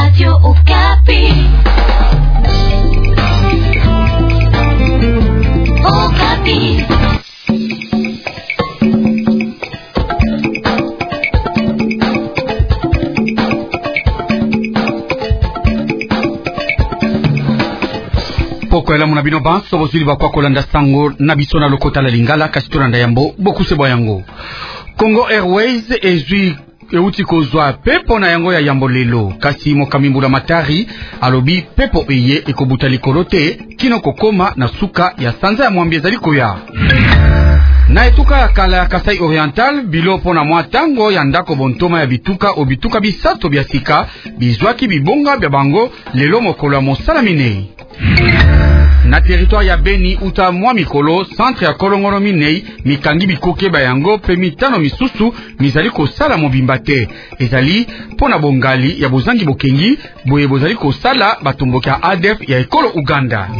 Radio Okapi. Okapi. Poko ela muna bino banso bozuli bakwa kolanda sango na biso na lokota la lingala kasi tolanda yambo bokuse bwa yango. Congo Airways ezwi euti kozwa pepo na yango ya yambo lelo kasi Mokamimbula Matari alobi pepo eye ekobuta likolo te kino kokoma na suka ya sanza ya mwambi ezali koya. Na etuka ya kala ya Kasai Oriental bilo pona mwa tango ya ndako bontoma ya bituka o bituka bisato bya sika bizwaki bibonga bya bango lelo mokolo ya mosala minei. Na territoire ya Beni uta mwa mikolo centre ya Kolongolo Minei mikangi bikoke bayango pe mitano misusu mizali kosala mobimba te ezali pona bongali ya bozangi bokengi boye bozali kosala batomboki ya ADF ya ekolo Uganda.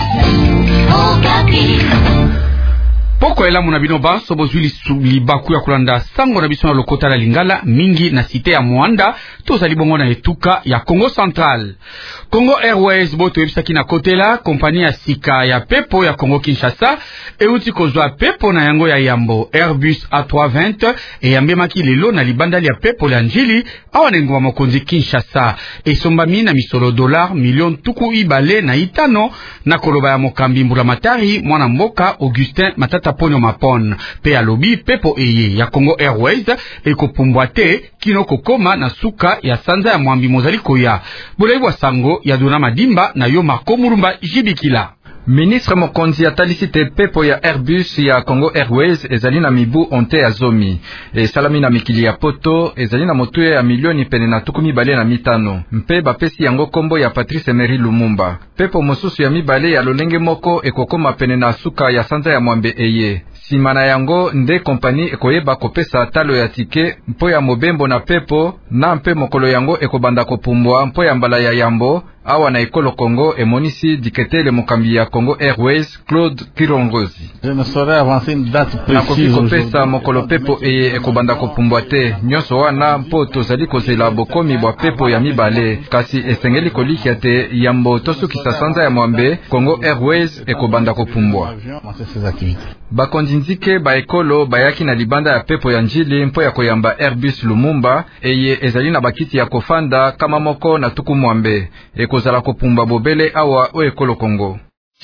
Poko ela muna bino banso bozwi libaku ya kulanda sango na biso na lokota la lingala mingi na site ya Mwanda tozali bongo na etuka ya Congo Central. Congo Airways boto ebisaki na kotela kompani ya sika ya pepo ya Congo Kinshasa euti kozwa pepo na yango ya yambo Airbus A320 eyambemaki lelo na libandali ya pepo la njili awa nengwa mokonzi Kinshasa esombami na misolo dollar million tuku ibale na itano na koloba ya Mokamimbula Matari mwana mboka Augustin Matata Ponyo Mapon pe alobi pepo eye ya Congo Airways ekopumbwa te kino kokoma na suka ya sanza ya mwambi mozali koya boleibwa sango ya Dona Madimba na yo Marco Murumba Jibikila. Ministre mokonzi atalisi te pepo ya Airbus ya Congo Airways ezali na mibu onte ya zomi salami na mikili ya poto ezali na motuye ya milioni pene na tuku mibale na mitano mpe bapesi yango kombo ya Patrice Emery Lumumba. Pepo mosusu ya mibale ya lolenge moko ekokoma pene na suka ya sanza ya mwambe eye sima na yango nde kompani ekoyeba kopesa talo ya tike mpo ya mobembo na pepo na mpe mokolo yango ekobanda kopumbwa mpo ya mbala ya yambo awa na ekolo Congo emonisi diketele mokambi ya Congo Airways Claude Kirongozi. Nakoki kopesa mokolo pepo eye ekobanda kopumbwa te nyonso wana mpo tozali kozela bokomi bwa pepo ya mibale kasi esengeli kolikia te yambo tosukisa sanza ya mwambe Congo Airways ekobanda kopumbwa. Bakonzi nzike ba ekolo bayaki na libanda ya pepo ya njili mpo ya koyamba Airbus Lumumba eye ezali na bakiti ya kofanda kama moko na tuku mwambe ekozala kopumba bobele awa o ekolo Congo.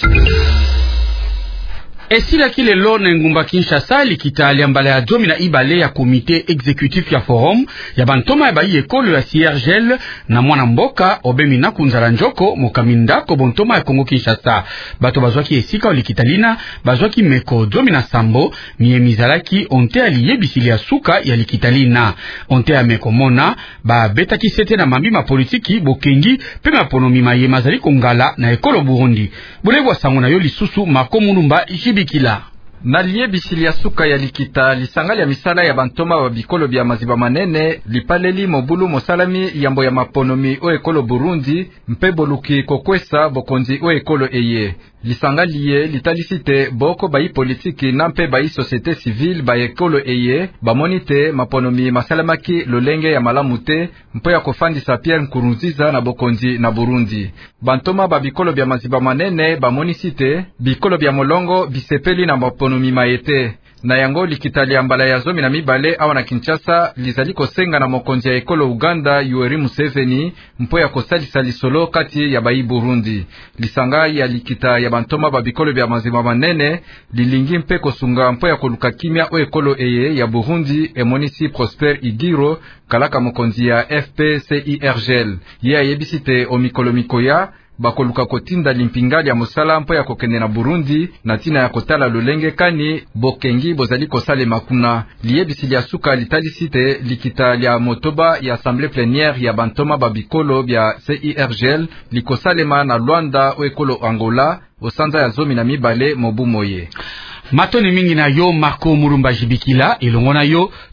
Esila kile lo na ngumba Kinshasa likita mbala ya jomi na ibale ya komite executif ya forum ya bantoma ya bayi ekolo ya CIRGL na mwana mboka obemi na kunzala njoko mokaminda ko bontoma ya Congo Kinshasa. Bato bazwaki esika o likitalina bazwaki meko jomi na sambo miye mizalaki onte aliyebisili ya suka ya likitalina. Onte ya meko mona ba betaki sete na mambi ma politiki bokengi pe maponomi maye mazali kongala na ekolo Burundi. Bulebwa sango na yo lisusu Marco Murumba Jibikila. Na liebisili ya suka ya likita lisangali ya misala ya bantoma wa bikolo bya maziba manene lipaleli mobulu mosalami yambo ya maponomi o ekolo Burundi mpe boluki kokwesa bokonzi o ekolo eye lisangali ye litalisite boko bayi politiki na mpe bayi societe civile ba ekolo eye bamonite maponomi masalamaki lolenge ya malamute mpo ya kofandisa Pierre Nkurunziza na bokonzi na Burundi. Bantoma ba bikolo bya maziba manene bamonisite bikolo bya molongo bisepeli na maponomi maete na yango likitali ya mbala ya zomi na mibale awa na Kinshasa lizali kosenga na mokonzi ya ekolo Uganda Yoweri Museveni mpo ya kosalisa lisolo kati ya bayi Burundi. Lisanga ya likita ya bantoma babikolo bya mazima manene lilingi mpe kosunga mpo ya koluka kimia o ekolo eye ya Burundi emonisi Prosper Igiro kalaka mokonzi ya FPCIRGL ye ayebisite omikolo mikoya bakoluka kotinda limpingali ya mosala mpo ya kokende na Burundi na tina ya kotala lolenge kani bokengi bozali kosale makuna liyebisili ya suka litalisite likita ya motoba ya assemblée plénière ya bantoma babikolo bya CIRGL likosalema na Luanda o ekolo Angola osanza ya zomi na mibale mobu moye. Matoni mingi na yo Marco Murumba Jibikila ilongo na yo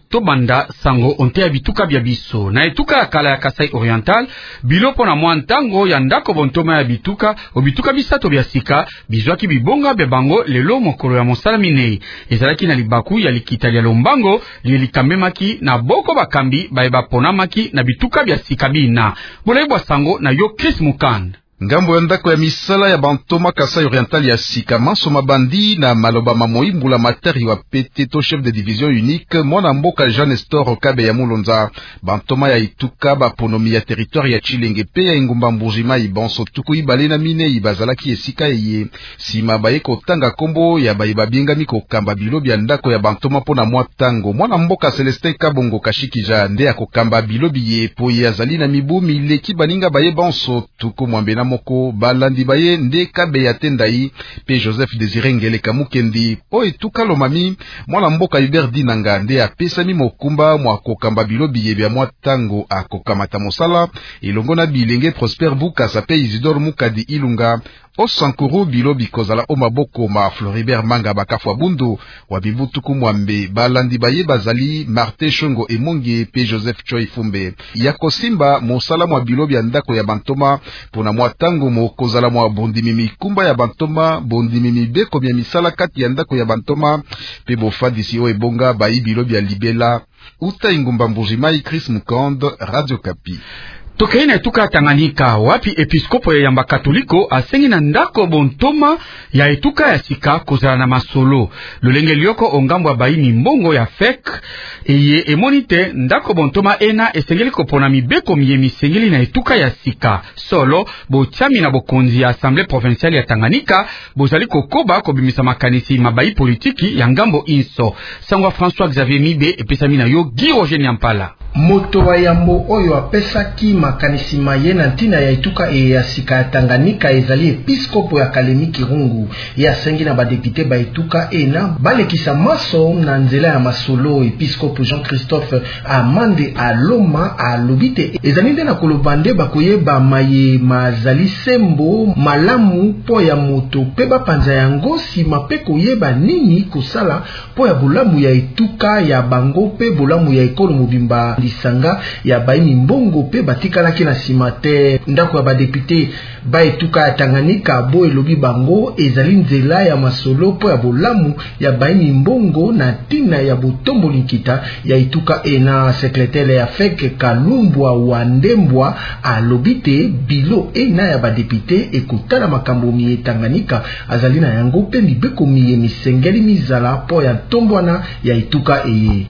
tobanda sango onte ya bituka bya biso na etuka ya kala ya Kasai Oriental bilopo na mwa ntango ya ndako bontoma ya bituka obituka bisato bya sika bizwaki bibonga bya bango lelo mokolo ya mosala minei ezalaki na libaku ya likita lya lombango lilikambemaki na boko bakambi bayeba ponamaki na bituka bya sika bina bolayibwa sango na yo Chris Mukand. Ngambo ya ndako ya misala ya bantoma Kasai Oriental ya sika manso mabandi na maloba mamoimbula materi wa pete to chef de division unique mwana mboka Jean Nestor Okabe ya Mulonza bantoma ya ituka baponomi ya territoire ya Chilenge pe ya ingumba mbujima ibonso tuku ibale na mine ibazalaki esika ye sima baye kotanga kombo ya baye babingami kokamba bilobi ya ndako ya bantoma pona mwatango mwana mboka Celestin Kabongo Kashikija nde akokamba bilobi ye po ye azali na mibumi leki baninga baye bonso tuku mwambena moko balandi baye nde Kabe ya tendai pe Joseph Désiré Ngele Kamukendi o etuka lomami mwana mboka Hubert Dinanga nde apesami mokumba mwa kokamba bilobi bya mwatango akokamata mosala elongo na bilenge Prosper Bukasa pe Isidore Mukadi Ilunga osankuru bilobi kozala o maboko ma Floribert Manga bakafwa bundu wa bibutuku mwambe balandi baye bazali Martin Shongo Emonge pe Joseph Choi Fumbe ya kosimba mosala mwa bilobi ya ndako ya bantoma pona mwatango mo kozala mwa bondimi mikumba ya bantoma bondimi mibeko bya misala kati ya ndako ya bantoma pe bofadisi o ebonga bayi bilobi ya libela uta ingumba mbujimai Chris Mukand Radio Kapi. Tokei na etuka Tanganyika wapi episkopo ya yamba katoliko asengi na ndako bontoma ya etuka ya sika kozala na masolo lolenge lioko ongambo ya baini mbongo ya fek eye emonite ndako bontoma ena esengeli kopona mibeko miye misengeli na etuka ya sika solo bochami na bokonzi ya Assemblée provinciale ya Tanganyika bozali kokoba kobimisa makanisi mabai politiki ya ngambo inso sangwa François Xavier Mibe epesami na yo Guy Roger Nyampala. Moto wa yambo oyo apesaki makanisi maye na ntina ya etuka ya sika ya Tanganyika ezali episkopo ya Kalemi Kirungu ya sengi na badepite ba etuka ena balekisa maso na nzela ya masolo episkopo Jean-Christophe Amande Aloma alobite ezali nde na kolobande bakoyeba maye mazali sembo malamu po ya moto pe bapanza yango sima pe koyeba nini kosala po ya bolamu ya etuka ya bango pe bolamu ya ekolo mobimba lisanga ya baini mbongo pe batikalaki na simate ndako ya badepite ba etuka ya Tanganyika bo elobi bango ezali nzela ya masolo po ya bolamu ya baini mbongo na tina ya botombo likita ya etuka ena sekretele ya feke Kalumbwa wa Ndembwa alobite bilo ena ya badepite ekutana makambo miye Tanganyika azali na yango pe mibeko miye misengeli mizala po ya tombwana ya etuka eye.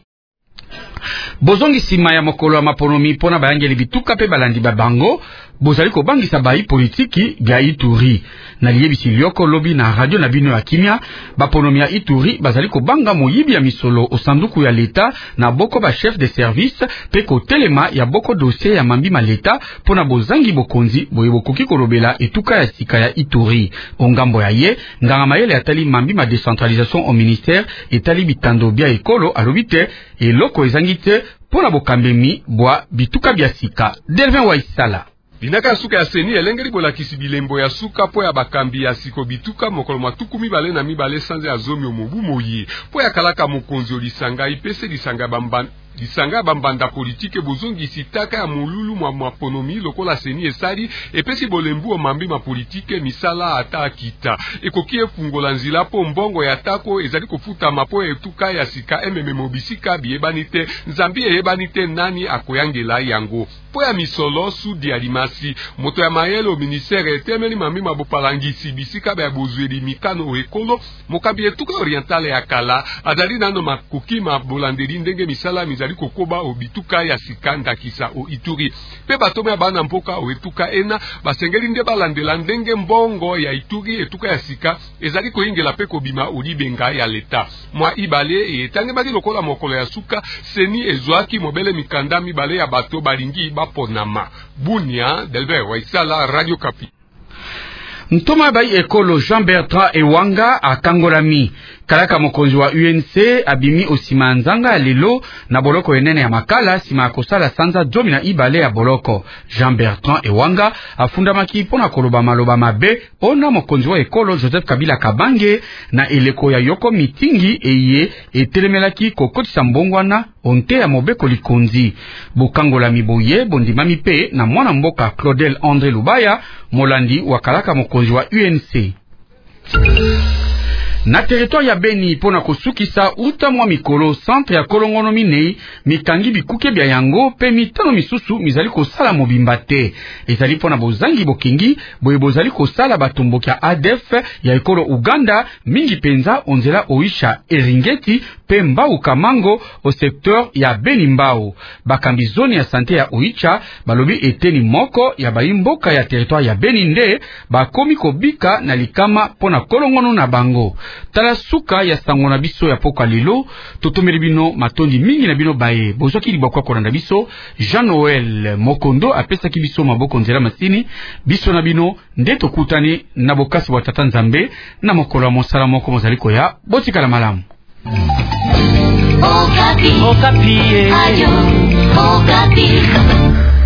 Bozongi sima ya mokolo ya maponomi pona bayangeli bituka pe balandi babango bozali kobangisa bayi politiki bya Ituri na liyebisi lioko lobi na radio na bino ya kimia baponomi ya Ituri bazali kobanga moyibi ya misolo osanduku ya leta na boko ba chef de service pe kotelema ya boko dossier ya mambi ma leta pona bozangi bokonzi boyebokoki kolobela etuka ya sika ya Ituri ongambo ya ye nganga mayele atali mambi ma décentralisation au ministère etali bitando bya ekolo alobite eloko ezangite pona bokambemi bwa bituka bya sika. Delvin Waisala Binaka suka ya seni elengeli bolakisi bilembo ya suka po ya bakambi ya siko bituka mokolo matuku mibale na mibale sanze azomi omobu moyi po ya kalaka mokonzi olisanga ipese lisanga bambanda politike bozongi sitaka ya mululu mwa maponomi lokola seni esali epesi bolembu o mambi ma politike misala ata akita ekokie fungola nzila po mbongo ya tako ezali kofuta mapo etuka ya sika ememe mobisika biebanite nzambi ebanite nani akoyangela yango po ya misolo sudi ya limasi moto ya mayelo ministère etemeli mambi mabopalangisi bisika ba bozweli mikano ekolo mokambi etuka orientale ya kala azali nano makoki mabolandeli ndenge misala mizali kokoba obituka ya sika ndakisa o Ituri pe batome bana mpoka o etuka ena basengeli nde balandela ndenge mbongo ya Ituri etuka ya sika ezali koyingela pe kobima olibenga ya leta mwa ibale etange bali lokola mokolo ya suka seni ezwaki mobele mikanda mibale ya bato balingi baponama Bunia Delbert Waisala Radio Kapi. Ntoma bai ekolo Jean Bertrand Ewanga akangolami kalaka mokonzi wa UNC abimi osima nzanga lelo na boloko enene ya makala sima akosala sanza jomi na ibale ya boloko. Jean Bertrand Ewanga afundamaki pona koloba maloba mabe pona mokonzi wa ekolo Joseph Kabila Kabange na eleko ya yoko mitingi eye etelemelaki kokotisa mbongwana onte ya mobeko likonzi. Bokangolami boye bondimami pe na mwana mboka Claudel André Lubaya molandi wa kalaka mokonzi wa UNC. Na territoire ya Beni pona kosukisa uta mwa mikolo centre ya kolongono minei mikangi bikuke bya yango pe mitano misusu mizali kosala mobimba te ezali pona bozangi bokingi boye bozali kosala batomboki ya ADF ya ekolo Uganda mingi penza onzela oisha Eringeti pe Mbau Kamango au secteur ya Beni Mbau. Bakambi zone ya sante ya Oicha balobi eteni moko ya baimboka ya territoire ya Beni nde bakomi kobika na likama pona kolongono na bango. Tala suka ya sango na biso ya poka lelo totomeli bino matondi mingi na bino bae bozwaki libakwa kolanda biso. Jean-Noël Mokondo apesaki biso maboko nzela masini biso na bino nde tokutani na bokasi wa tata Nzambe na mokolo wa mosala moko mozaliko ya botikala malamu. Okapi. Okapi. Ayo. Okapi.